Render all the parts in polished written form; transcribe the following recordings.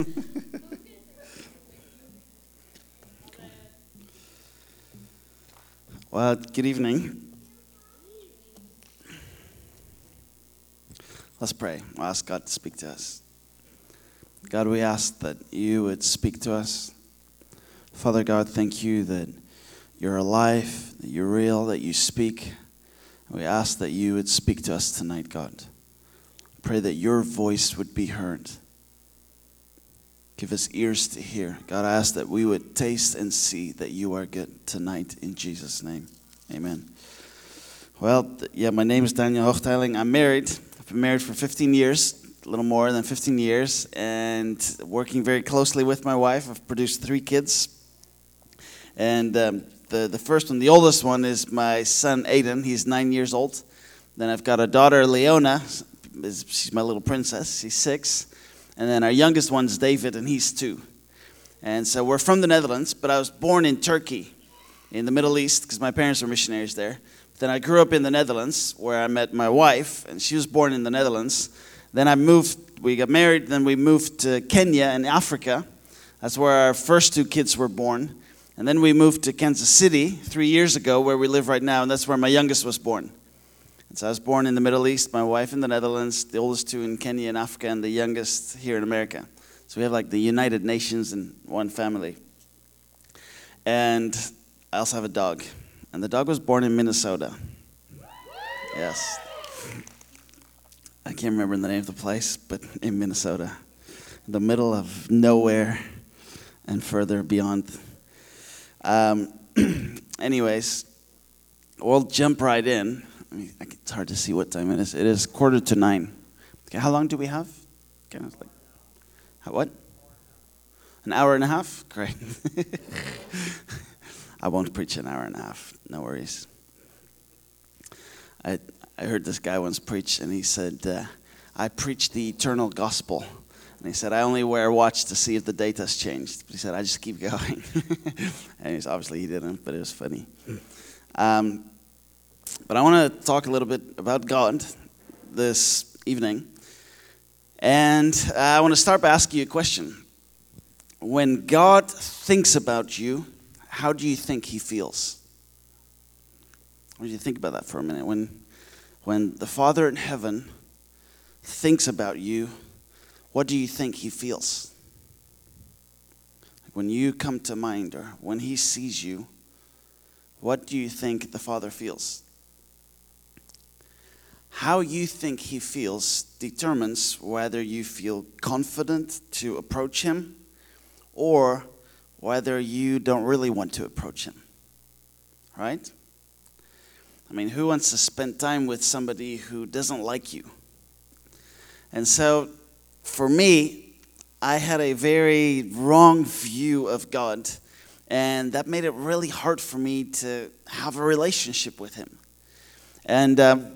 Well, good evening. Let's pray. We'll ask God to speak to us. God, we ask that you would speak to us. Father God, thank you that you're alive, that you're real, that you speak. We ask that you would speak to us tonight, God. Pray that your voice would be heard. Give us ears to hear. God, I ask that we would taste and see that you are good tonight in Jesus' name. Amen. Well, my name is Daniel Hochteiling. I'm married. I've been married for 15 years, a little more than 15 years, and working very closely with my wife. I've produced 3 kids. And the first one, the oldest one, is my son Aiden. He's 9 years old. Then I've got a daughter, Leona. She's my little princess. She's 6. And then our youngest one's David, and he's 2. And so we're from the Netherlands, but I was born in Turkey, in the Middle East, because my parents were missionaries there. Then I grew up in the Netherlands, where I met my wife, and she was born in the Netherlands. Then we got married, then we moved to Kenya in Africa. That's where our first 2 kids were born. And then we moved to Kansas City 3 years ago, where we live right now, and that's where my youngest was born. And so I was born in the Middle East, my wife in the Netherlands, the oldest 2 in Kenya and Africa, and the youngest here in America. So we have like the United Nations in one family. And I also have a dog. And the dog was born in Minnesota. Yes. I can't remember the name of the place, but in Minnesota. In the middle of nowhere and further beyond. Anyways, we'll jump right in. It's hard to see what time it is. It is 9:15. Okay, how long do we have? What? An hour and a half? Great. I won't preach an hour and a half. No worries. I heard this guy once preach, and he said, I preach the eternal gospel. And he said, I only wear a watch to see if the date has changed. But he said, I just keep going. And obviously he didn't, but it was funny. But I want to talk a little bit about God this evening. And I want to start by asking you a question. When God thinks about you, how do you think he feels? What do you think about that for a minute? When the Father in heaven thinks about you, what do you think he feels? When you come to mind, or when he sees you, what do you think the Father feels? How you think he feels determines whether you feel confident to approach him or whether you don't really want to approach him. Right? I mean, who wants to spend time with somebody who doesn't like you? And so, for me, I had a very wrong view of God, and that made it really hard for me to have a relationship with him. And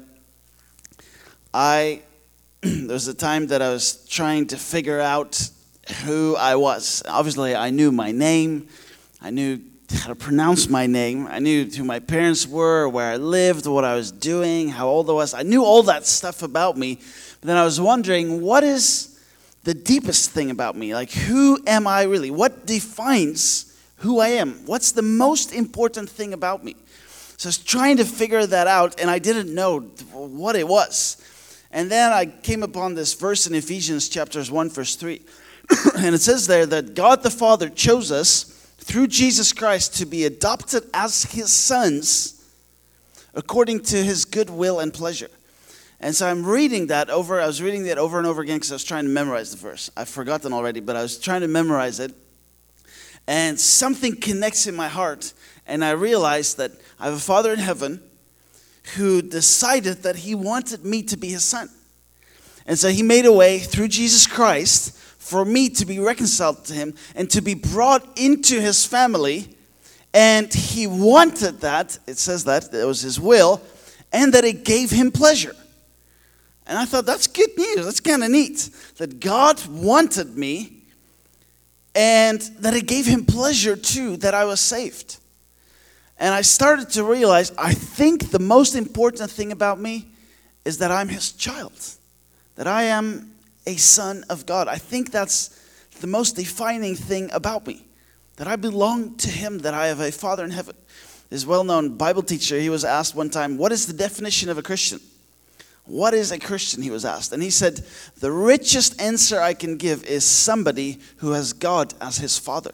there was a time that I was trying to figure out who I was. Obviously, I knew my name. I knew how to pronounce my name. I knew who my parents were, where I lived, what I was doing, how old I was. I knew all that stuff about me. But then I was wondering, what is the deepest thing about me? Like, who am I really? What defines who I am? What's the most important thing about me? So I was trying to figure that out, and I didn't know what it was. And then I came upon this verse in Ephesians chapters 1, verse 3. And it says there that God the Father chose us through Jesus Christ to be adopted as his sons according to his good will and pleasure. And so I'm reading that over. I was reading that over and over again because I was trying to memorize the verse. I've forgotten already, but I was trying to memorize it. And something connects in my heart. And I realized that I have a Father in heaven who decided that he wanted me to be his son. And so he made a way through Jesus Christ for me to be reconciled to him and to be brought into his family. And he wanted that, it says that, it was his will, and that it gave him pleasure. And I thought, that's good news, that's kind of neat. That God wanted me, and that it gave him pleasure too, that I was saved. And I started to realize, I think the most important thing about me is that I'm his child. That I am a son of God. I think that's the most defining thing about me, that I belong to him, that I have a Father in heaven. This well-known Bible teacher, he was asked one time, what is the definition of a Christian? What is a Christian, he was asked. And he said, the richest answer I can give is somebody who has God as his Father.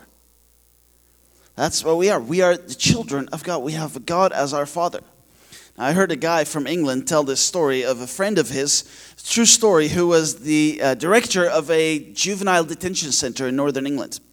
That's what we are. We are the children of God. We have God as our Father. Now, I heard a guy from England tell this story of a friend of his, true story, who was the director of a juvenile detention center in northern England.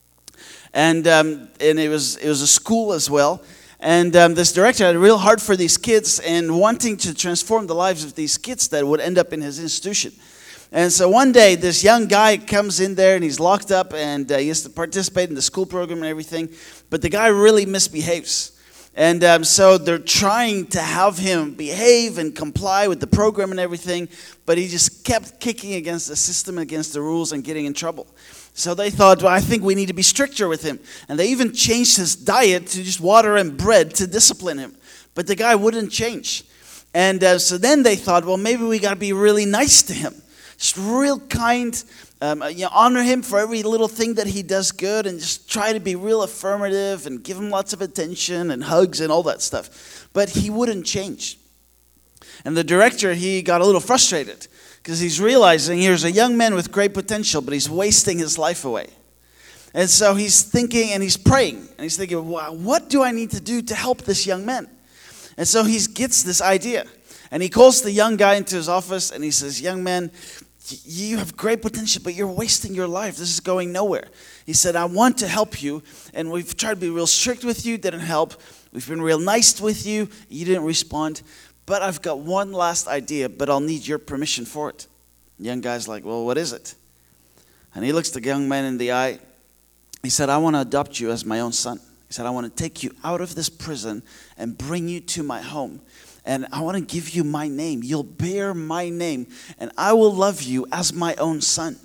And it was a school as well. And this director had a real heart for these kids and wanting to transform the lives of these kids that would end up in his institution. And so one day, this young guy comes in there and he's locked up and he has to participate in the school program and everything. But the guy really misbehaves. And so they're trying to have him behave and comply with the program and everything. But he just kept kicking against the system, against the rules, and getting in trouble. So they thought, well, I think we need to be stricter with him. And they even changed his diet to just water and bread to discipline him. But the guy wouldn't change. And so then they thought, well, maybe we got to be really nice to him. Just real kind, honor him for every little thing that he does good, and just try to be real affirmative and give him lots of attention and hugs and all that stuff. But he wouldn't change. And the director, he got a little frustrated because he's realizing here's a young man with great potential, but he's wasting his life away. And so he's thinking and he's praying. And he's thinking, wow, what do I need to do to help this young man? And so he gets this idea. And he calls the young guy into his office and he says, young man, you have great potential, but you're wasting your life. This is going nowhere. He said, I want to help you. And we've tried to be real strict with you. Didn't help. We've been real nice with you. You didn't respond. But I've got one last idea, but I'll need your permission for it. The young guy's like, well, what is it? And he looks the young man in the eye. He said, I want to adopt you as my own son. He said, I want to take you out of this prison and bring you to my home. And I want to give you my name. You'll bear my name. And I will love you as my own son.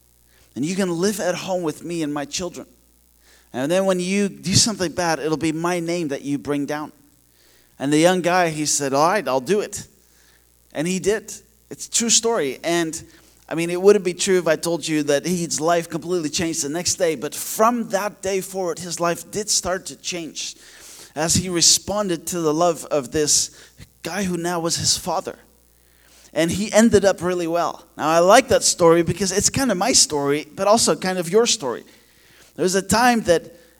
And you can live at home with me and my children. And then when you do something bad, it'll be my name that you bring down. And the young guy, he said, all right, I'll do it. And he did. It's a true story. And I mean, it wouldn't be true if I told you that his life completely changed the next day. But from that day forward, his life did start to change as he responded to the love of this guy who now was his father. And he ended up really well. Now, I like that story because it's kind of my story, but also kind of your story. There was a time that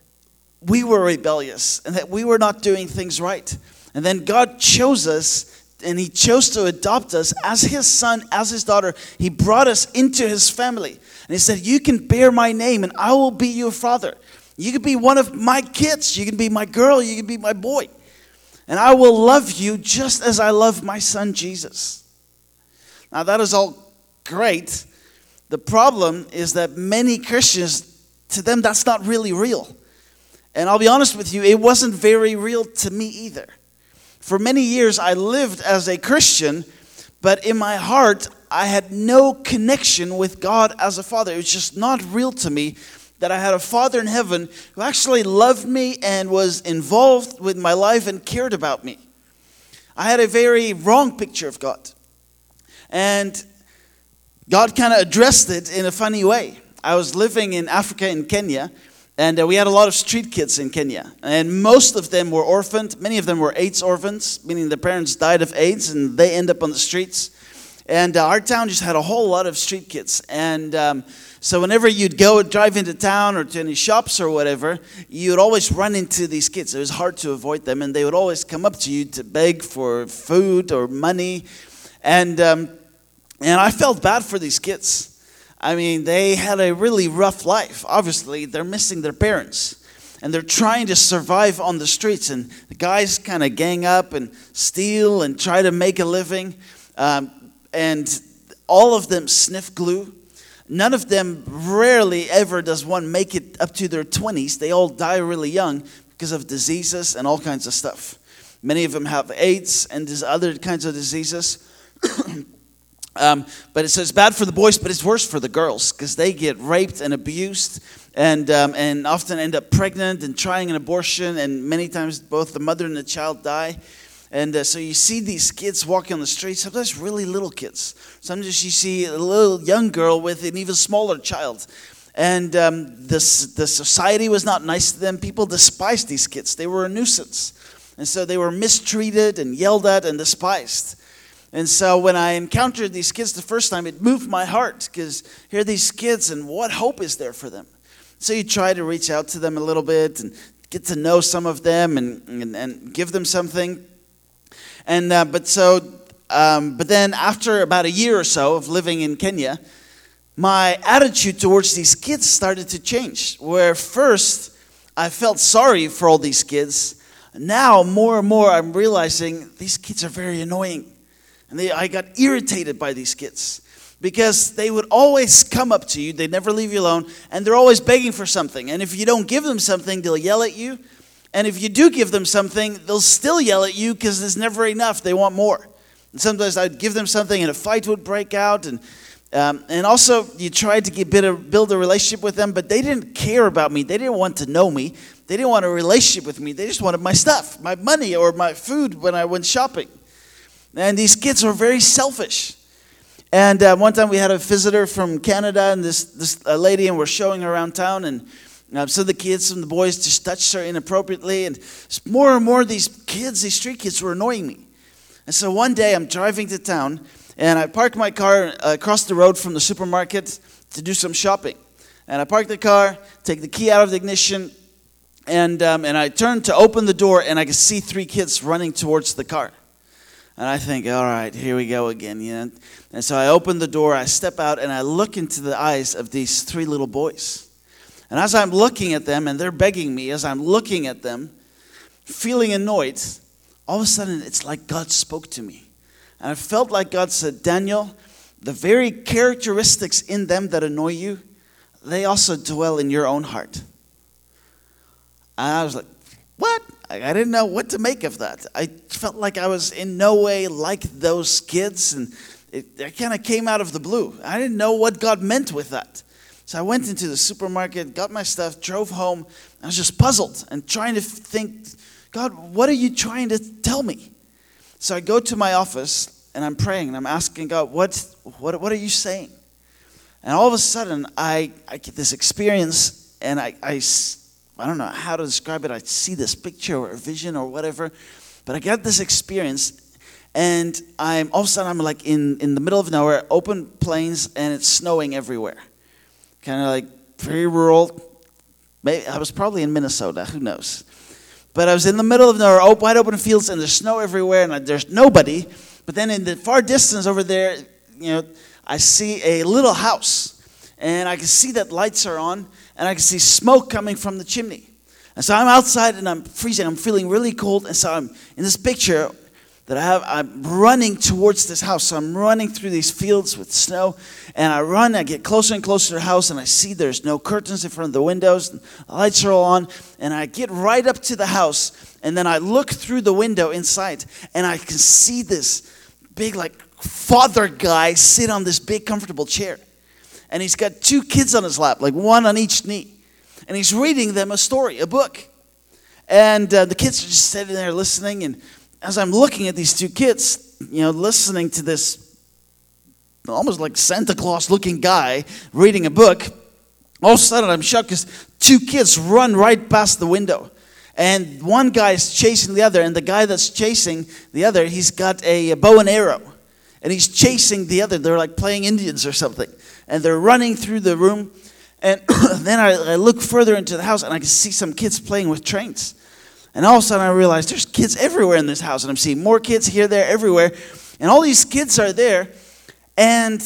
we were rebellious and that we were not doing things right. And then God chose us, and he chose to adopt us as his son, as his daughter. He brought us into his family. And he said, you can bear my name and I will be your father. You can be one of my kids. You can be my girl. You can be my boy. And I will love you just as I love my son Jesus. Now that is all great. The problem is that many Christians, to them that's not really real. And I'll be honest with you, it wasn't very real to me either. For many years, I lived as a Christian, but in my heart, I had no connection with God as a father. It was just not real to me that I had a Father in heaven who actually loved me and was involved with my life and cared about me. I had a very wrong picture of God. And God kind of addressed it in a funny way. I was living in Africa, in Kenya, and we had a lot of street kids in Kenya. And most of them were orphaned. Many of them were AIDS orphans, meaning their parents died of AIDS and they end up on the streets. And our town just had a whole lot of street kids. And so whenever you'd go and drive into town or to any shops or whatever, you would always run into these kids. It was hard to avoid them. And they would always come up to you to beg for food or money. And I felt bad for these kids. I mean, they had a really rough life. Obviously, they're missing their parents. And they're trying to survive on the streets. And the guys kind of gang up and steal and try to make a living. And all of them sniff glue. None of them, rarely ever does one make it up to their 20s. They all die really young because of diseases and all kinds of stuff. Many of them have AIDS and these other kinds of diseases. But it says bad for the boys, but it's worse for the girls because they get raped and abused and often end up pregnant and trying an abortion, and many times both the mother and the child die. And so you see these kids walking on the streets, sometimes really little kids. Sometimes you see a little young girl with an even smaller child. And the society was not nice to them. People despised these kids. They were a nuisance. And so they were mistreated and yelled at and despised. And so when I encountered these kids the first time, it moved my heart, because here are these kids and what hope is there for them? So you try to reach out to them a little bit and get to know some of them and give them something. And but then after about a year or so of living in Kenya, my attitude towards these kids started to change. Where first I felt sorry for all these kids, now more and more I'm realizing these kids are very annoying. And I got irritated by these kids because they would always come up to you. They'd never leave you alone. And they're always begging for something. And if you don't give them something, they'll yell at you. And if you do give them something, they'll still yell at you because there's never enough. They want more. And sometimes I'd give them something and a fight would break out. And also you tried to build a relationship with them, but they didn't care about me. They didn't want to know me. They didn't want a relationship with me. They just wanted my stuff, my money, or my food when I went shopping. And these kids were very selfish. And one time we had a visitor from Canada, and this lady, and we're showing her around town, and some of the kids and the boys just touched her inappropriately, and more and more these street kids were annoying me. And so one day I'm driving to town, and I parked my car across the road from the supermarket to do some shopping. And I parked the car, take the key out of the ignition, and I turned to open the door, and I could see 3 kids running towards the car. And I think, all right, here we go again, you know. And so I open the door, I step out, and I look into the eyes of these 3 little boys. And as I'm looking at them, and they're begging me, as I'm looking at them, feeling annoyed, all of a sudden it's like God spoke to me. And I felt like God said, Daniel, the very characteristics in them that annoy you, they also dwell in your own heart. And I was like, what? I didn't know what to make of that. I felt like I was in no way like those kids, and it kind of came out of the blue. I didn't know what God meant with that. So I went into the supermarket, got my stuff, drove home. I was just puzzled and trying to think, God, what are you trying to tell me? So I go to my office, and I'm praying, and I'm asking God, what are you saying? And all of a sudden, I get this experience, and I don't know how to describe it. I see this picture or a vision or whatever, but I get this experience, and all of a sudden I'm like in the middle of nowhere, open plains, and it's snowing everywhere. Kind of like very rural. Maybe I was probably in Minnesota, who knows? But I was in the middle of nowhere, wide open fields, and there's snow everywhere, and there's nobody. But then in the far distance over there, you know, I see a little house, and I can see that lights are on, and I can see smoke coming from the chimney. And so I'm outside, and I'm freezing. I'm feeling really cold, and so I'm in this picture that I have. I'm running towards this house. So I'm running through these fields with snow, and I get closer and closer to the house, and I see there's no curtains in front of the windows, and the lights are all on, and I get right up to the house, and then I look through the window inside, and I can see this big, like, father guy sit on this big, comfortable chair. And he's got 2 kids on his lap, like one on each knee. And he's reading them a story, a book. And the kids are just sitting there listening. And as I'm looking at these 2 kids, you know, listening to this almost like Santa Claus looking guy reading a book, all of a sudden I'm shocked because 2 kids run right past the window. And one guy is chasing the other. And the guy that's chasing the other, he's got a bow and arrow. And he's chasing the other. They're like playing Indians or something. And they're running through the room. And then I look further into the house, and I can see some kids playing with trains. And all of a sudden I realize there's kids everywhere in this house. And I'm seeing more kids here, there, everywhere. And all these kids are there. And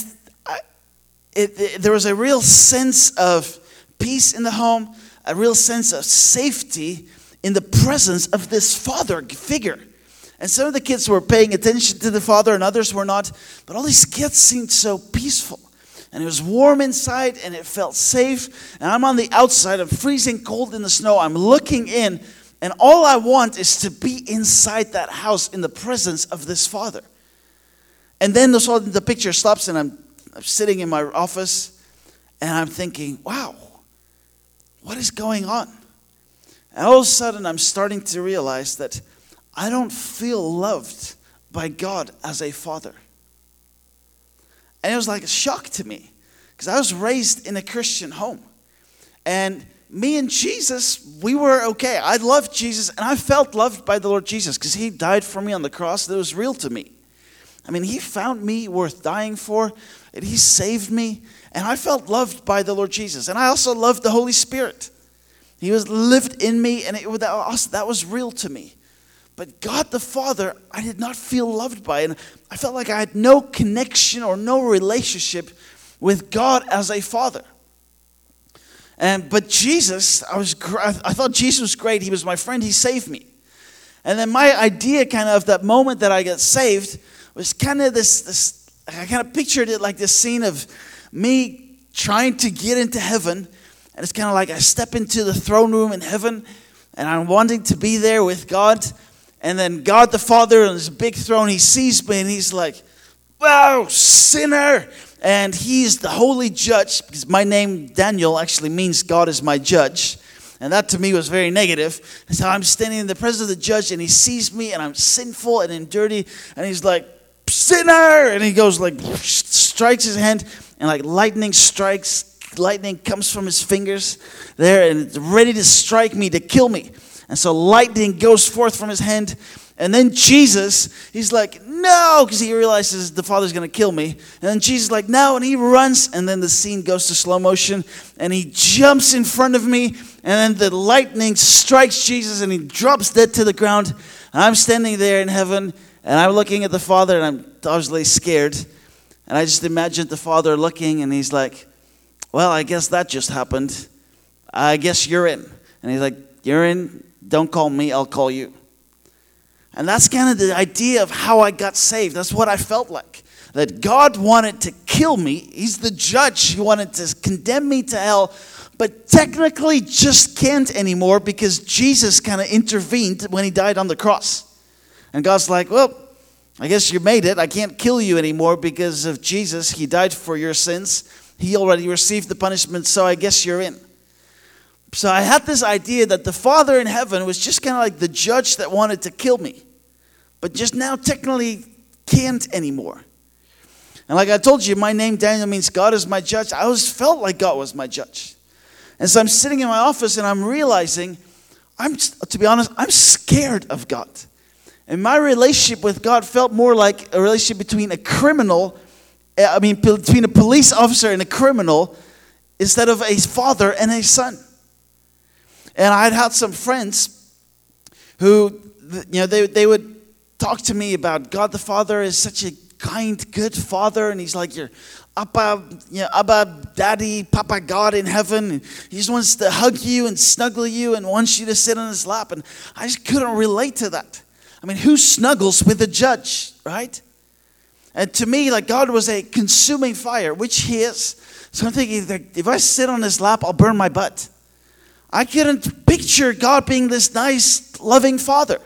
there was a real sense of peace in the home, a real sense of safety in the presence of this father figure. And some of the kids were paying attention to the father, and others were not. But all these kids seemed so peaceful. And it was warm inside, and it felt safe. And I'm on the outside. I'm freezing cold in the snow. I'm looking in, and all I want is to be inside that house in the presence of this father. And then the picture stops, and I'm sitting in my office, and I'm thinking, wow, what is going on? And all of a sudden, I'm starting to realize that I don't feel loved by God as a father. And it was like a shock to me, because I was raised in a Christian home. And me and Jesus, we were okay. I loved Jesus, and I felt loved by the Lord Jesus because he died for me on the cross. That was real to me. I mean, he found me worth dying for, and he saved me, and I felt loved by the Lord Jesus. And I also loved the Holy Spirit. He was lived in me, and that was real to me. But God the Father, I did not feel loved by, and I felt like I had no connection or no relationship with God as a father. But Jesus, I thought Jesus was great. He was my friend. He saved me. And then my idea kind of that moment that I got saved was kind of this I kind of pictured it like this scene of me trying to get into heaven. And it's kind of like I step into the throne room in heaven, and I'm wanting to be there with God. And then God the Father on his big throne, he sees me and he's like, "Wow, sinner." And he's the holy judge, because my name, Daniel, actually means God is my judge. And that to me was very negative. And so I'm standing in the presence of the judge, and he sees me, and I'm sinful and dirty. And he's like, "Sinner!" And he goes like, strikes his hand, and like lightning strikes. Lightning comes from his fingers there, and it's ready to strike me, to kill me. And so lightning goes forth from his hand. And then Jesus, he's like, "No," because he realizes the Father's going to kill me. And then Jesus is like, "No," and he runs. And then the scene goes to slow motion. And he jumps in front of me. And then the lightning strikes Jesus, and he drops dead to the ground. And I'm standing there in heaven, and I'm looking at the Father, and I'm obviously scared. And I just imagined the Father looking, and he's like, "Well, I guess that just happened. I guess you're in." And he's like, "You're in? Don't call me, I'll call you." And that's kind of the idea of how I got saved. That's what I felt like. That God wanted to kill me. He's the judge. He wanted to condemn me to hell, but technically just can't anymore because Jesus kind of intervened when he died on the cross. And God's like, "Well, I guess you made it. I can't kill you anymore because of Jesus. He died for your sins. He already received the punishment, so I guess you're in." So I had this idea that the Father in heaven was just kind of like the judge that wanted to kill me, but just now technically can't anymore. And like I told you, my name Daniel means God is my judge. I always felt like God was my judge. And so I'm sitting in my office and I'm realizing, to be honest, I'm scared of God. And my relationship with God felt more like a relationship between between a police officer and a criminal instead of a father and a son. And I'd had some friends who, they would talk to me about God the Father is such a kind, good Father, and he's like your Abba, Daddy, Papa God in heaven. And he just wants to hug you and snuggle you and wants you to sit on his lap. And I just couldn't relate to that. I mean, who snuggles with a judge, right? And to me, like God was a consuming fire, which he is. So I'm thinking, if I sit on his lap, I'll burn my butt. I couldn't picture God being this nice, loving Father.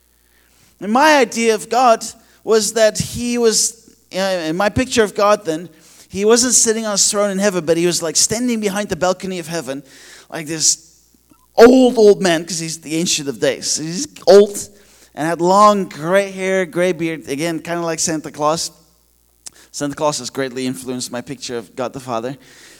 And my idea of God was that he was, in my picture of God then, he wasn't sitting on his throne in heaven, but he was like standing behind the balcony of heaven, like this old man, because he's the Ancient of Days. He's old and had long gray hair, gray beard, again, kind of like Santa Claus. Santa Claus has greatly influenced my picture of God the Father.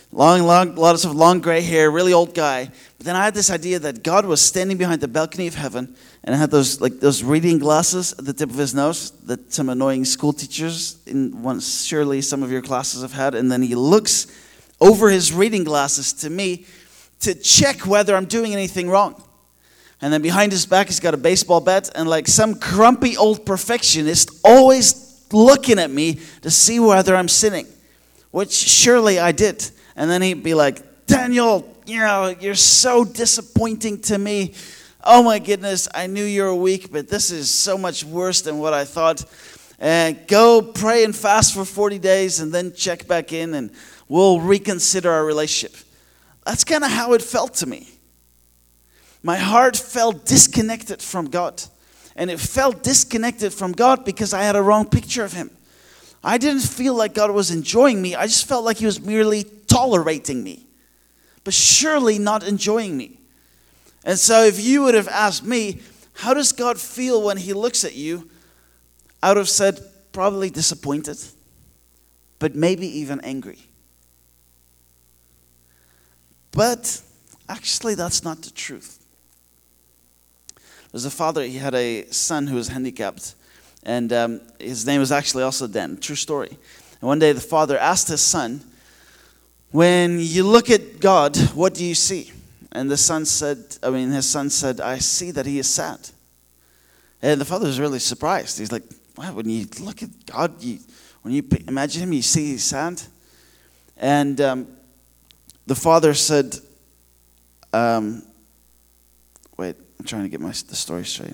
Lots of long gray hair, really old guy. But then I had this idea that God was standing behind the balcony of heaven, and I had those reading glasses at the tip of his nose that some annoying school teachers surely some of your classes have had. And then he looks over his reading glasses to me to check whether I'm doing anything wrong. And then behind his back, he's got a baseball bat, and like some grumpy old perfectionist, always looking at me to see whether I'm sinning, which surely I did. And then he'd be like, "Daniel, you're so disappointing to me. Oh my goodness, I knew you were weak, but this is so much worse than what I thought. And go pray and fast for 40 days and then check back in and we'll reconsider our relationship." That's kind of how it felt to me. My heart felt disconnected from God. And it felt disconnected from God because I had a wrong picture of him. I didn't feel like God was enjoying me. I just felt like he was merely tolerating me, but surely not enjoying me. And so if you would have asked me, how does God feel when he looks at you? I would have said, probably disappointed, but maybe even angry. But Actually, that's not the truth. There's a father, he had a son who was handicapped, and his name was actually also Dan. True story. And one day the father asked his son, when you look at God, what do you see? And his son said, I see that he is sad. And the father was really surprised. He's like, wow, when you look at God, when you imagine him, you see he's sad? And the father said, wait, I'm trying to get the story straight.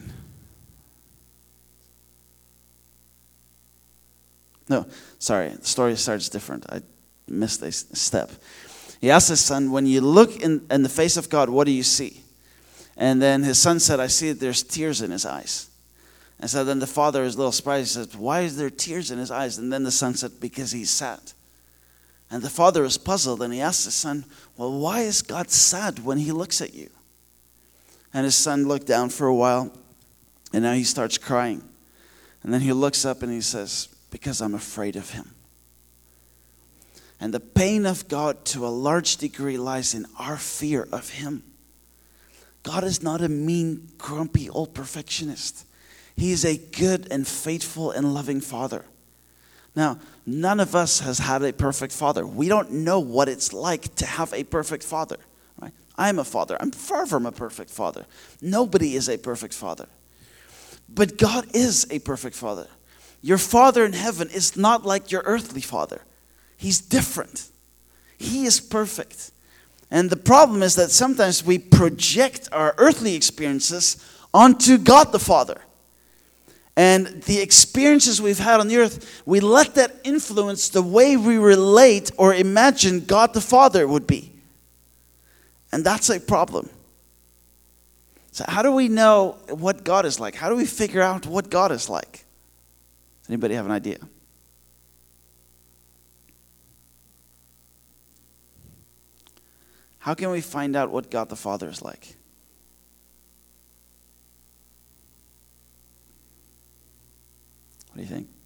No, sorry, the story starts different. I missed a step. He asked his son, when you look in the face of God, what do you see? And then his son said, I see that there's tears in his eyes. And so then the father is a little surprised. He said, why is there tears in his eyes? And then the son said, because he's sad. And the father was puzzled, and he asked his son, well, why is God sad when he looks at you? And his son looked down for a while, and now he starts crying. And then he looks up and he says, because I'm afraid of him. And the pain of God to a large degree lies in our fear of him. God is not a mean, grumpy old perfectionist. He is a good and faithful and loving father. Now, none of us has had a perfect father. We don't know what it's like to have a perfect father. Right? I'm a father. I'm far from a perfect father. Nobody is a perfect father. But God is a perfect father. Your Father in heaven is not like your earthly father. He's different. He is perfect. And the problem is that sometimes we project our earthly experiences onto God the Father. And the experiences we've had on the earth, we let that influence the way we relate or imagine God the Father would be. And that's a problem. So how do we know what God is like? How do we figure out what God is like? Does anybody have an idea? How can we find out what God the Father is like? What do you think?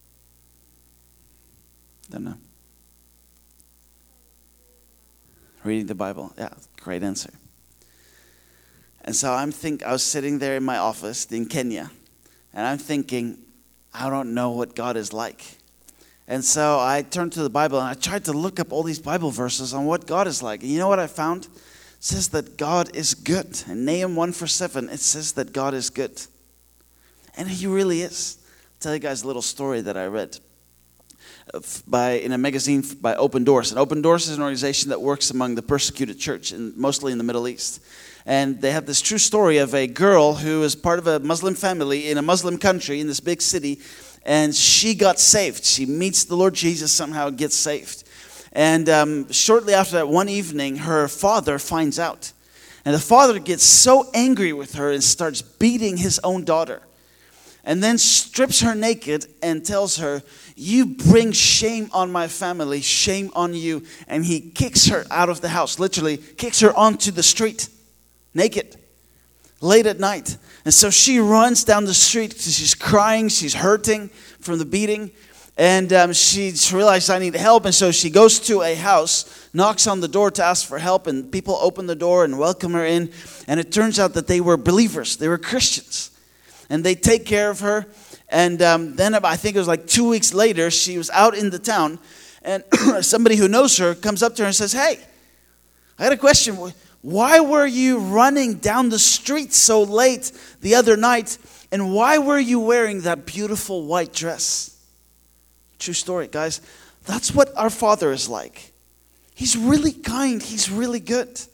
Don't know. Reading the Bible. Yeah, great answer. And so I was sitting there in my office in Kenya, and I'm thinking, I don't know what God is like. And so I turned to the Bible and I tried to look up all these Bible verses on what God is like. And you know what I found? It says that God is good. In Nahum 1:7, it says that God is good. And he really is. I'll tell you guys a little story that I read in a magazine by Open Doors. And Open Doors is an organization that works among the persecuted church, mostly in the Middle East. And they have this true story of a girl who is part of a Muslim family in a Muslim country in this big city. And she got saved. She meets the Lord Jesus somehow, gets saved. And shortly after that, one evening, her father finds out. And the father gets so angry with her and starts beating his own daughter. And then strips her naked and tells her, you bring shame on my family, shame on you. And he kicks her out of the house, literally kicks her onto the street, naked, late at night. And so she runs down the street because she's crying, she's hurting from the beating. And she realized, I need help. And so she goes to a house, knocks on the door to ask for help. And people open the door and welcome her in. And it turns out that they were believers. They were Christians. And they take care of her. And then I think it was like 2 weeks later, she was out in the town. And somebody who knows her comes up to her and says, hey, I got a question. Why were you running down the street so late the other night? And why were you wearing that beautiful white dress? True story, guys. That's what our Father is like. He's really kind. He's really good. It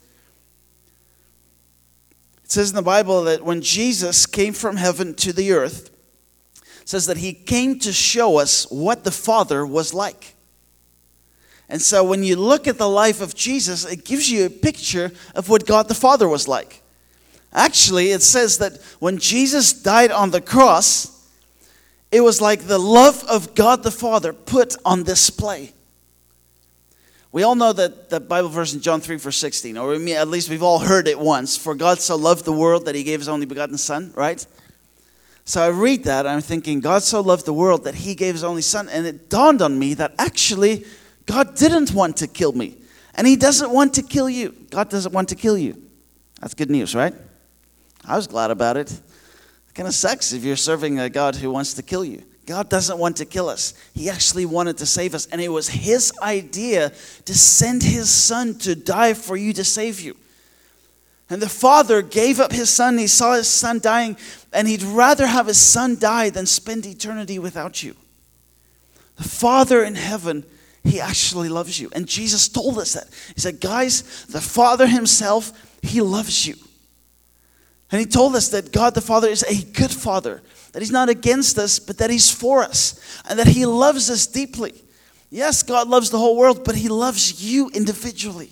says in the Bible that when Jesus came from heaven to the earth, it says that he came to show us what the Father was like. And so when you look at the life of Jesus, it gives you a picture of what God the Father was like. Actually, it says that when Jesus died on the cross, it was like the love of God the Father put on display. We all know that Bible verse in John 3 verse 16, or at least we've all heard it once. For God so loved the world that he gave his only begotten Son, right? So I read that and I'm thinking, God so loved the world that he gave his only Son. And it dawned on me that actually God didn't want to kill me. And he doesn't want to kill you. God doesn't want to kill you. That's good news, right? I was glad about it. It kind of sucks if you're serving a God who wants to kill you. God doesn't want to kill us. He actually wanted to save us. And it was his idea to send his son to die for you, to save you. And the Father gave up his son. He saw his son dying. And he'd rather have his son die than spend eternity without you. The Father in heaven, he actually loves you. And Jesus told us that. He said, guys, the Father himself, he loves you. And he told us that God the Father is a good Father. That he's not against us, but that he's for us. And that he loves us deeply. Yes, God loves the whole world, but he loves you individually.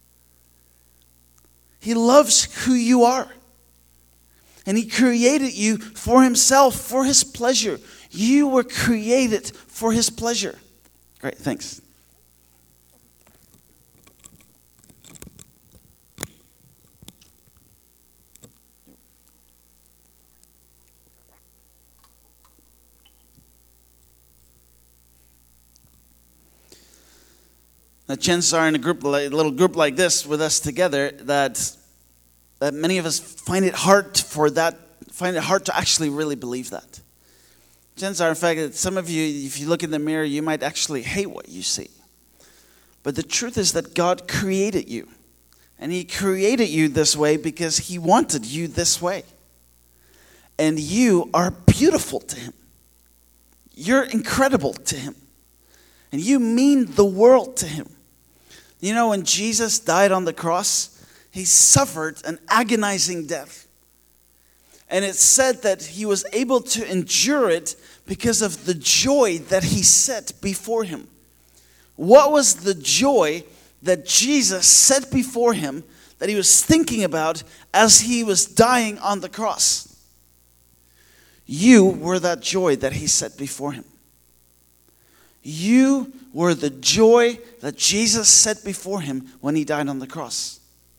He loves who you are. And he created you for himself, for his pleasure. You were created for his pleasure. Great, thanks. Now, chances are in a little group like this with us together that many of us find it hard to actually really believe that. Chances are, in fact, that some of you, if you look in the mirror, you might actually hate what you see. But the truth is that God created you. And he created you this way because he wanted you this way. And you are beautiful to him. You're incredible to him. And you mean the world to him. You know, when Jesus died on the cross, he suffered an agonizing death. And it said that he was able to endure it because of the joy that he set before him. What was the joy that Jesus set before him that he was thinking about as he was dying on the cross? You were that joy that he set before him. You were the joy that Jesus set before him when he died on the cross.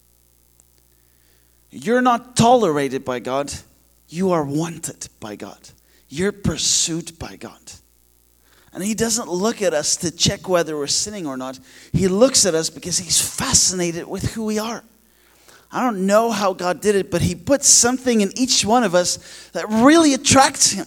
You're not tolerated by God. You are wanted by God. You're pursued by God. And he doesn't look at us to check whether we're sinning or not. He looks at us because he's fascinated with who we are. I don't know how God did it, but he put something in each one of us that really attracts him.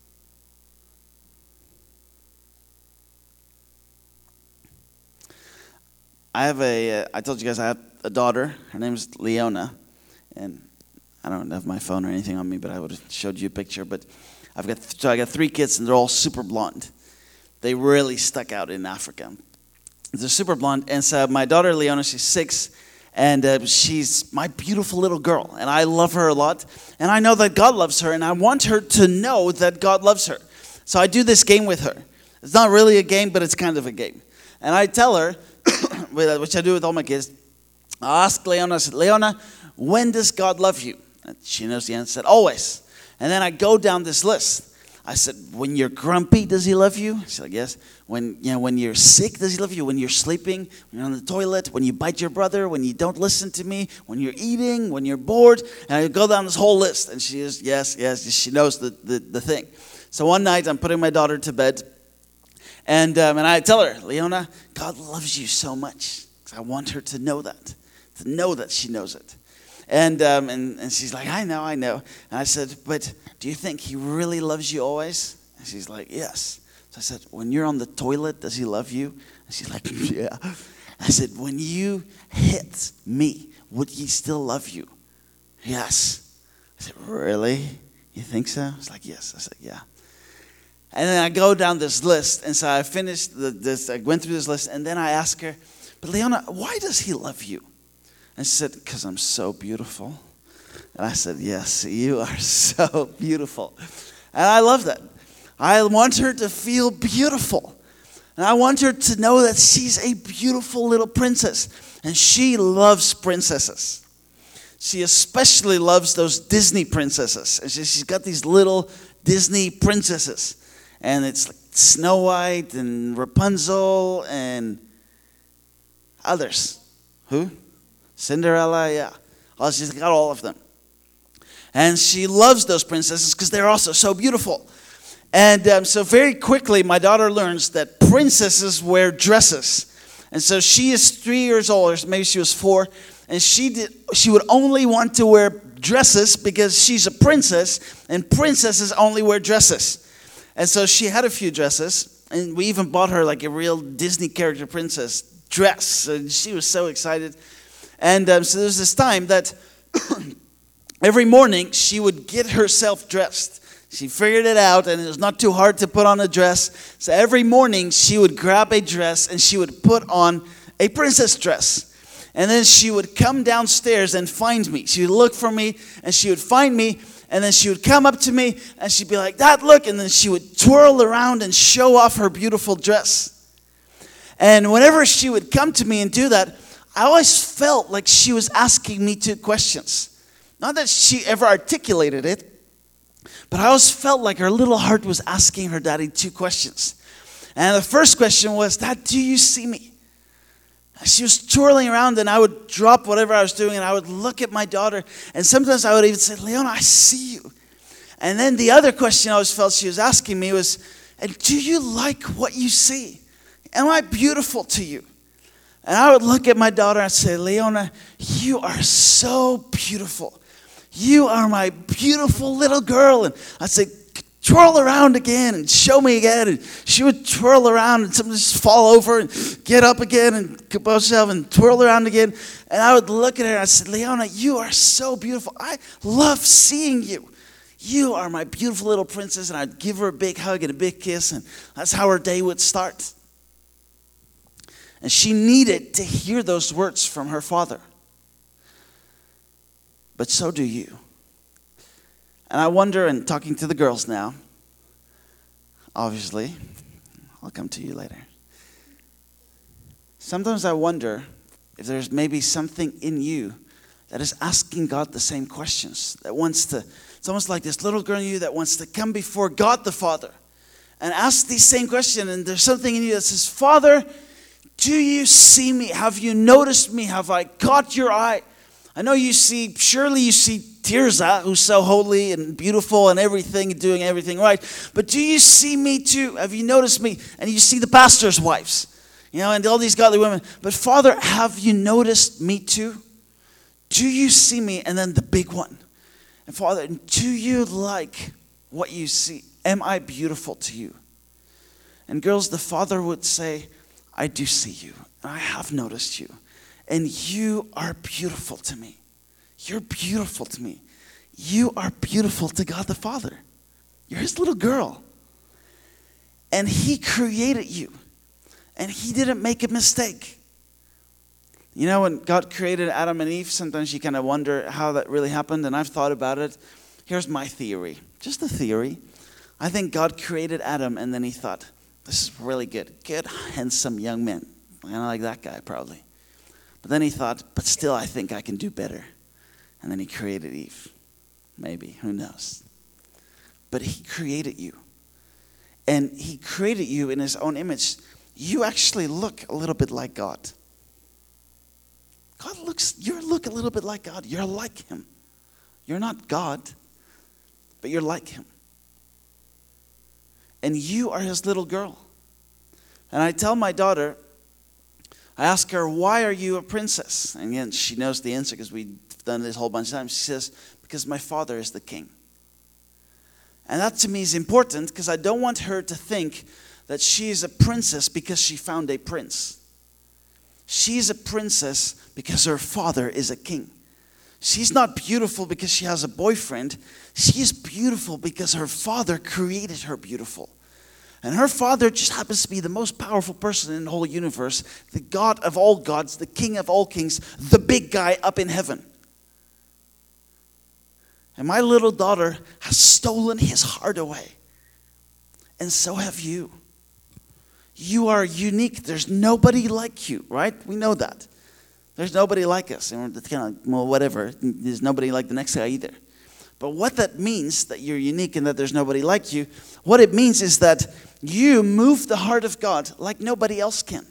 I told you guys I have a daughter. Her name's Leona. And I don't have my phone or anything on me, but I would have showed you a picture. But I got 3 kids, and they're all super blonde. They really stuck out in Africa. They're super blonde. And so my daughter Leona, she's 6, and she's my beautiful little girl. And I love her a lot. And I know that God loves her, and I want her to know that God loves her. So I do this game with her. It's not really a game, but it's kind of a game. And I tell her, which I do with all my kids, I ask Leona, I said, Leona, when does God love you? And she knows the answer. I said, always. And then I go down this list. I said, when you're grumpy, does he love you? She's like, yes. When you're sick, does he love you? When you're sleeping, when you're on the toilet, when you bite your brother, when you don't listen to me, when you're eating, when you're bored. And I go down this whole list. And she is, yes. She knows the thing. So one night, I'm putting my daughter to bed. And I tell her, Leona, God loves you so much. I want her to know that she knows it. And she's like, I know. And I said, but do you think he really loves you always? And she's like, yes. So I said, when you're on the toilet, does he love you? And she's like, yeah. I said, when you hit me, would he still love you? Yes. I said, really? You think so? It's like, yes. I said, yeah. And then I go down this list, and so I finished this. I went through this list, and then I asked her, but Leona, why does he love you? And she said, because I'm so beautiful. And I said, yes, you are so beautiful. And I love that. I want her to feel beautiful. And I want her to know that she's a beautiful little princess. And she loves princesses. She especially loves those Disney princesses. And she's got these little Disney princesses. And it's like Snow White and Rapunzel and others. Who? Cinderella, yeah. Oh, she's got all of them. And she loves those princesses because they're also so beautiful. And so very quickly, my daughter learns that princesses wear dresses. And so she is 3 years old, or maybe she was 4, and she would only want to wear dresses because she's a princess, and princesses only wear dresses. And so she had a few dresses, and we even bought her like a real Disney character princess dress. And she was so excited. And so there was this time that every morning she would get herself dressed. She figured it out, and it was not too hard to put on a dress. So every morning she would grab a dress and she would put on a princess dress. And then she would come downstairs and find me. She would look for me and she would find me. And then she would come up to me and she'd be like, "Dad, look." And then she would twirl around and show off her beautiful dress. And whenever she would come to me and do that, I always felt like she was asking me 2 questions. Not that she ever articulated it, but I always felt like her little heart was asking her daddy 2 questions. And the first question was, "Dad, do you see me?" And she was twirling around, and I would drop whatever I was doing, and I would look at my daughter. And sometimes I would even say, "Leona, I see you." And then the other question I always felt she was asking me was, "And do you like what you see? Am I beautiful to you?" And I would look at my daughter and say, "Leona, you are so beautiful. You are my beautiful little girl." And I'd say, "Twirl around again and show me again." And she would twirl around and sometimes just fall over and get up again and compose herself and twirl around again. And I would look at her and I said, "Leona, you are so beautiful. I love seeing you. You are my beautiful little princess." And I'd give her a big hug and a big kiss, and that's how her day would start. And she needed to hear those words from her father. But so do you. And I wonder, and talking to the girls now, obviously, I'll come to you later. Sometimes I wonder if there's maybe something in you that is asking God the same questions, that wants to, it's almost like this little girl in you that wants to come before God the Father and ask these same questions. And there's something in you that says, "Father, do you see me? Have you noticed me? Have I caught your eye? I know you see, surely you see Tirza, who's so holy and beautiful and everything, doing everything right. But do you see me too? Have you noticed me?" And you see the pastor's wives, and all these godly women. "But Father, have you noticed me too? Do you see me?" And then the big one. "And Father, do you like what you see? Am I beautiful to you?" And girls, the Father would say, "I do see you. I have noticed you. And you are beautiful to me. You're beautiful to me. You are beautiful to God the Father. You're His little girl. And He created you. And He didn't make a mistake." When God created Adam and Eve, sometimes you kind of wonder how that really happened. And I've thought about it. Here's my theory. Just a theory. I think God created Adam, and then He thought, "This is really good. Good, handsome young man. I like that guy probably." But then He thought, "But still, I think I can do better." And then He created Eve. Maybe, who knows? But He created you. And He created you in His own image. You actually look a little bit like God. You look a little bit like God. You're like Him. You're not God, but you're like Him. And you are His little girl. And I tell my daughter, I ask her, "Why are you a princess?" And again, she knows the answer because we've done this a whole bunch of times. She says, "Because my father is the king." And that to me is important because I don't want her to think that she is a princess because she found a prince. She's a princess because her father is a king. She's not beautiful because she has a boyfriend. She is beautiful because her father created her beautiful. And her father just happens to be the most powerful person in the whole universe, the God of all gods, the King of all kings, the big guy up in heaven. And my little daughter has stolen his heart away. And so have you. You are unique. There's nobody like you, right? We know that. There's nobody like us. And it's kind of, well, whatever. There's nobody like the next guy either. But what that means, that you're unique and that there's nobody like you, what it means is that you move the heart of God like nobody else can.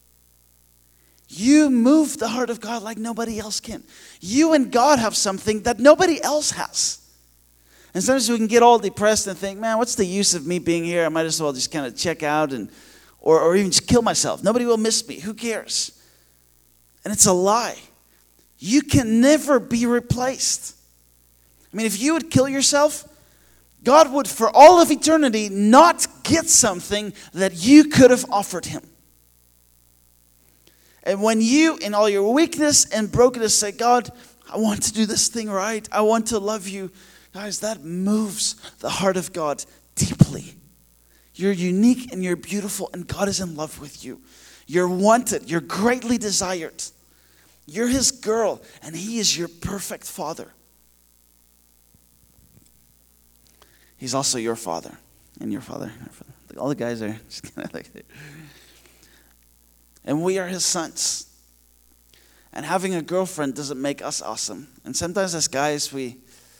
You move the heart of God like nobody else can. You and God have something that nobody else has. And sometimes we can get all depressed and think, "Man, what's the use of me being here? I might as well just kind of check out and or even just kill myself. Nobody will miss me. Who cares? And it's a lie. You can never be replaced. I mean, if you would kill yourself, God would, for all of eternity, not get something that you could have offered him. And when you, in all your weakness and brokenness, say, God, I want to do this thing right. I want to love you. Guys, that moves the heart of God deeply. You're unique and you're beautiful, and God is in love with you. You're wanted. You're greatly desired. You're his girl, and he is your perfect father. He's also your father, and your father. All the guys are just kind of like that. And we are his sons. And having a girlfriend doesn't make us awesome. And sometimes as guys, we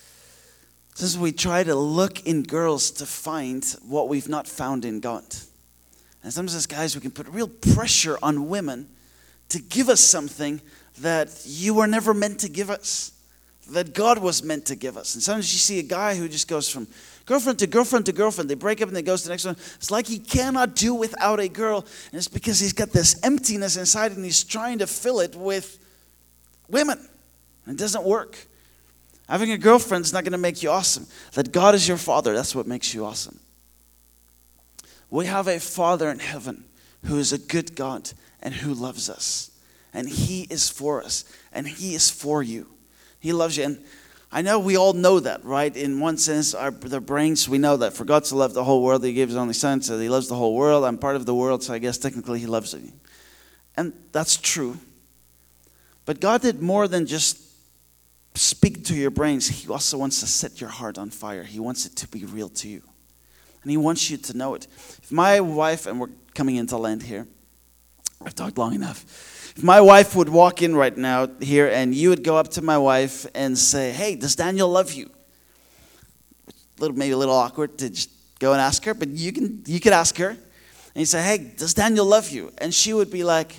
try to look in girls to find what we've not found in God. And sometimes as guys, we can put real pressure on women to give us something that you were never meant to give us, that God was meant to give us. And sometimes you see a guy who just goes from girlfriend to girlfriend to girlfriend. They break up and they goes to the next one. It's like he cannot do without a girl. And it's because he's got this emptiness inside and he's trying to fill it with women. And it doesn't work. Having a girlfriend is not going to make you awesome. That God is your father, that's what makes you awesome. We have a Father in heaven who is a good God and who loves us. And he is for us. And he is for you. He loves you. And I know we all know that, right? In one sense, the brains, we know that. For God to love the whole world, he gave his only son, so he loves the whole world. I'm part of the world, so I guess technically he loves me. And that's true. But God did more than just speak to your brains. He also wants to set your heart on fire. He wants it to be real to you. And he wants you to know it. If my wife, and we're coming into land here, I've talked long enough. If my wife would walk in right now here and you would go up to my wife and say, hey, does Daniel love you? Maybe a little awkward to just go and ask her, but you could ask her. And you say, hey, does Daniel love you? And she would be like,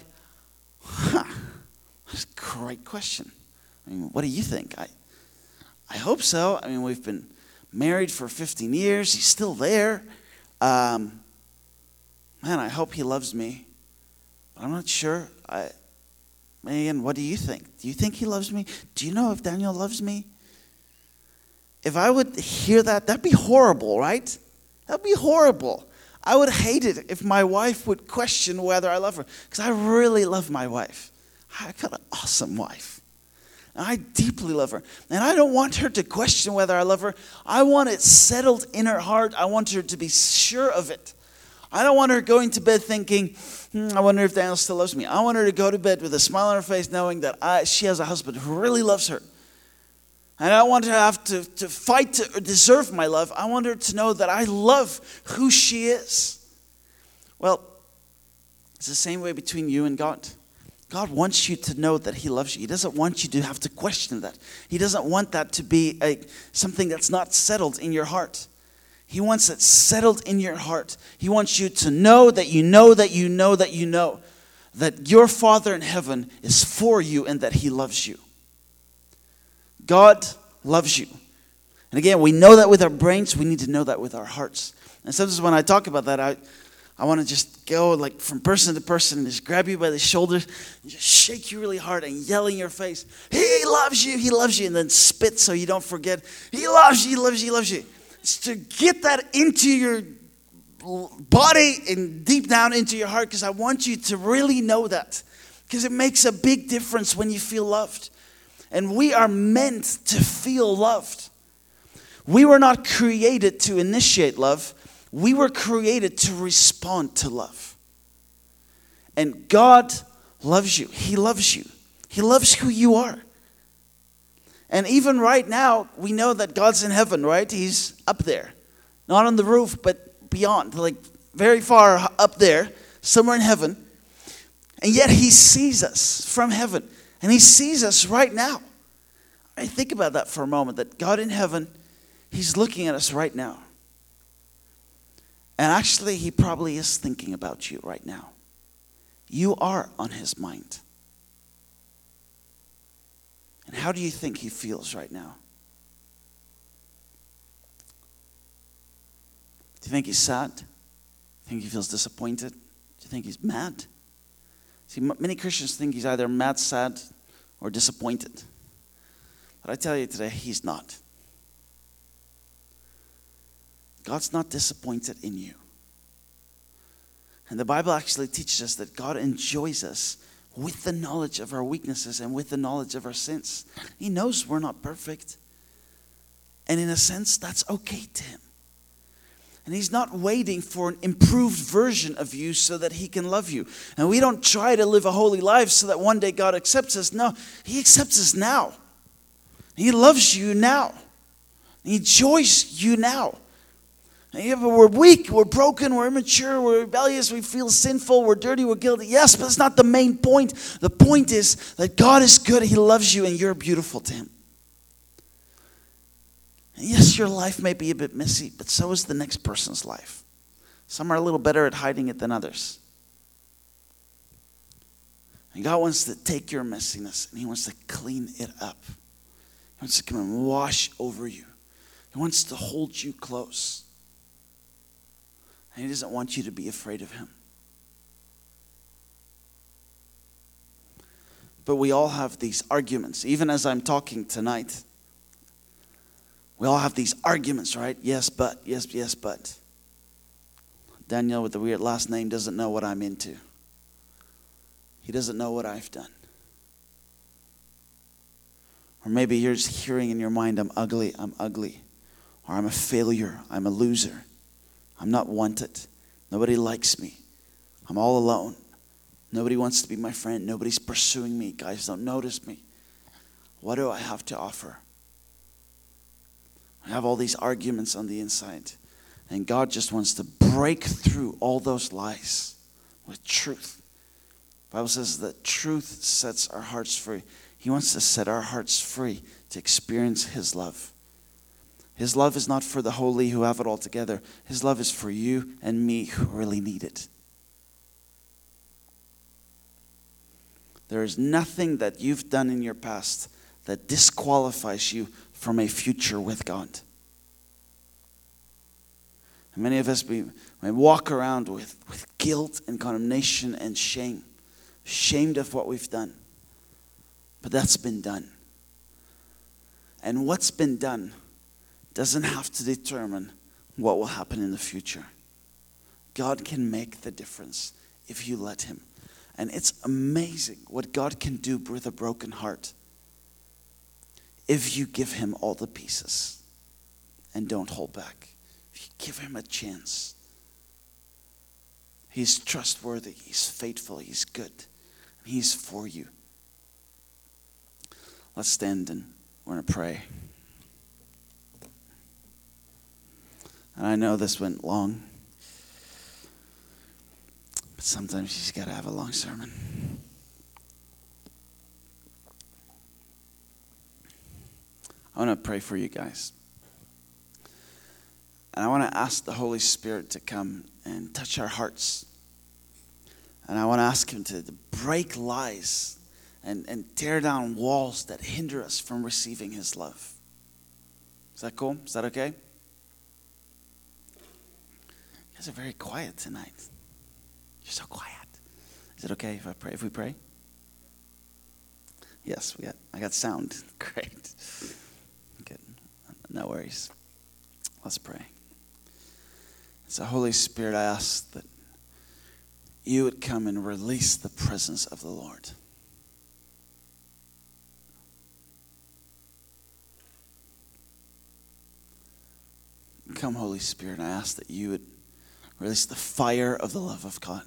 that's a great question. I mean, what do you think? I hope so. I mean, we've been married for 15 years. He's still there. Man, I hope he loves me. But I'm not sure. Megan, what do you think? Do you think he loves me? Do you know if Daniel loves me? If I would hear that, that'd be horrible, right? That'd be horrible. I would hate it if my wife would question whether I love her. Because I really love my wife. I got an awesome wife. And I deeply love her. And I don't want her to question whether I love her. I want it settled in her heart. I want her to be sure of it. I don't want her going to bed thinking, I wonder if Daniel still loves me. I want her to go to bed with a smile on her face knowing that she has a husband who really loves her. And I don't want her to have to fight to deserve my love. I want her to know that I love who she is. Well, it's the same way between you and God. God wants you to know that he loves you. He doesn't want you to have to question that. He doesn't want that to be something that's not settled in your heart. He wants it settled in your heart. He wants you to know that you know that you know that you know that your Father in heaven is for you and that he loves you. God loves you. And again, we know that with our brains. We need to know that with our hearts. And sometimes when I talk about that, I want to just go like from person to person and just grab you by the shoulders and just shake you really hard and yell in your face, he loves you, and then spit so you don't forget, he loves you, he loves you, he loves you. It's to get that into your body and deep down into your heart, because I want you to really know that, because it makes a big difference when you feel loved. And we are meant to feel loved. We were not created to initiate love. We were created to respond to love. And God loves you. He loves you. He loves who you are. And even right now, we know that God's in heaven, right? He's up there. Not on the roof, but beyond, like very far up there, somewhere in heaven. And yet he sees us from heaven. And he sees us right now. I think about that for a moment, that God in heaven, he's looking at us right now. And actually, he probably is thinking about you right now. You are on his mind. And how do you think he feels right now? Do you think he's sad? Do you think he feels disappointed? Do you think he's mad? See, many Christians think he's either mad, sad, or disappointed. But I tell you today, he's not. God's not disappointed in you. And the Bible actually teaches us that God enjoys us with the knowledge of our weaknesses and with the knowledge of our sins. He knows we're not perfect. And in a sense, that's okay to him. And he's not waiting for an improved version of you so that he can love you. And we don't try to live a holy life so that one day God accepts us. No, he accepts us now. He loves you now. He enjoys you now. Yeah, but we're weak, we're broken, we're immature, we're rebellious, we feel sinful, we're dirty, we're guilty. Yes, but that's not the main point. The point is that God is good, he loves you, and you're beautiful to him. And yes, your life may be a bit messy, but so is the next person's life. Some are a little better at hiding it than others. And God wants to take your messiness and he wants to clean it up. He wants to come and wash over you. He wants to hold you close. And he doesn't want you to be afraid of him. But we all have these arguments. Even as I'm talking tonight, we all have these arguments, right? Yes, but. Yes, but. Daniel with the weird last name doesn't know what I'm into. He doesn't know what I've done. Or maybe you're just hearing in your mind, I'm ugly. Or I'm a failure, I'm a loser. I'm not wanted. Nobody likes me. I'm all alone. Nobody wants to be my friend. Nobody's pursuing me. Guys don't notice me. What do I have to offer? I have all these arguments on the inside. And God just wants to break through all those lies with truth. The Bible says that truth sets our hearts free. He wants to set our hearts free to experience his love. His love is not for the holy who have it all together. His love is for you and me who really need it. There is nothing that you've done in your past that disqualifies you from a future with God. And many of us may walk around with guilt and condemnation and shame. Ashamed of what we've done. But that's been done. And what's been done doesn't have to determine what will happen in the future. God can make the difference if you let him. And it's amazing what God can do with a broken heart if you give him all the pieces and don't hold back. If you give him a chance. He's trustworthy, he's faithful, he's good, and he's for you. Let's stand and we're going to pray. And I know this went long, but sometimes you just got to have a long sermon. I want to pray for you guys. And I want to ask the Holy Spirit to come and touch our hearts. And I want to ask him to break lies and tear down walls that hinder us from receiving his love. Is that cool? Is that okay? You guys are very quiet tonight. You're so quiet. Is it okay if we pray? Yes, I got sound. Great. Good. No worries. Let's pray. So Holy Spirit, I ask that you would come and release the presence of the Lord. Come, Holy Spirit, and I ask that you would release the fire of the love of God.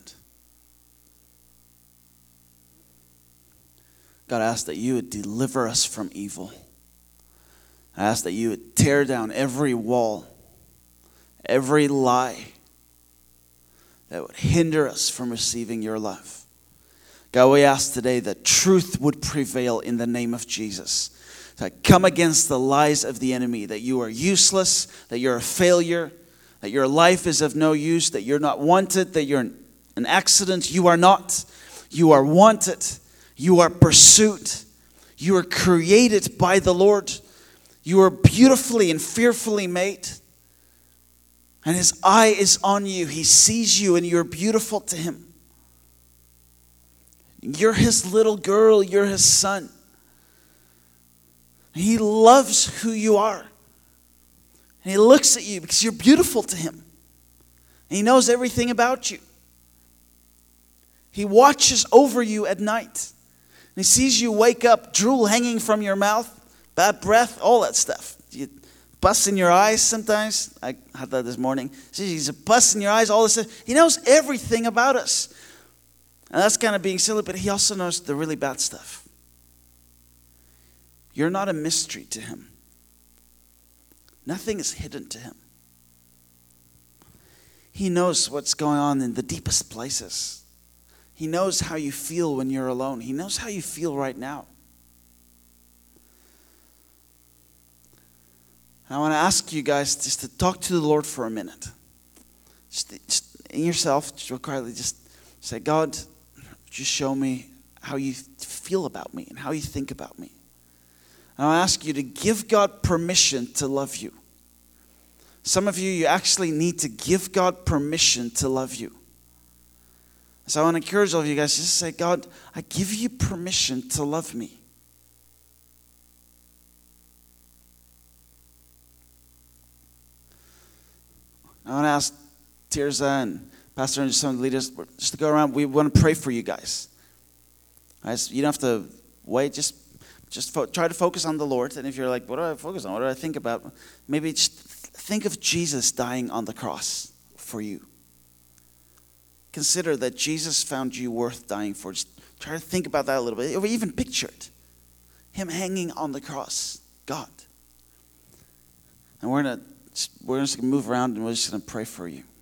God, I ask that you would deliver us from evil. I ask that you would tear down every wall, every lie that would hinder us from receiving your love. God, we ask today that truth would prevail in the name of Jesus. To come against the lies of the enemy, that you are useless, that you're a failure, that your life is of no use, that you're not wanted, that you're an accident. You are not. You are wanted. You are pursued. You are created by the Lord. You are beautifully and fearfully made. And his eye is on you. He sees you and you're beautiful to him. You're his little girl. You're his son. He loves who you are. And he looks at you because you're beautiful to him. And he knows everything about you. He watches over you at night. And he sees you wake up, drool hanging from your mouth, bad breath, all that stuff. You pus in your eyes sometimes. I had that this morning. He's a pus in your eyes, all this stuff. He knows everything about us. And that's kind of being silly, but he also knows the really bad stuff. You're not a mystery to him. Nothing is hidden to him. He knows what's going on in the deepest places. He knows how you feel when you're alone. He knows how you feel right now. I want to ask you guys just to talk to the Lord for a minute. Just in yourself, just real quietly, just say, God, just show me how you feel about me and how you think about me. And I'll ask you to give God permission to love you. Some of you actually need to give God permission to love you. So I want to encourage all of you guys, just say, God, I give you permission to love me. I want to ask Tirza and Pastor and some of the leaders just to go around. We want to pray for you guys. You don't have to wait. Just try to focus on the Lord. And if you're like, what do I focus on? What do I think about? Maybe just think of Jesus dying on the cross for you. Consider that Jesus found you worth dying for. Just try to think about that a little bit. Or even picture it. Him hanging on the cross. God. And we're just going to move around and we're just going to pray for you.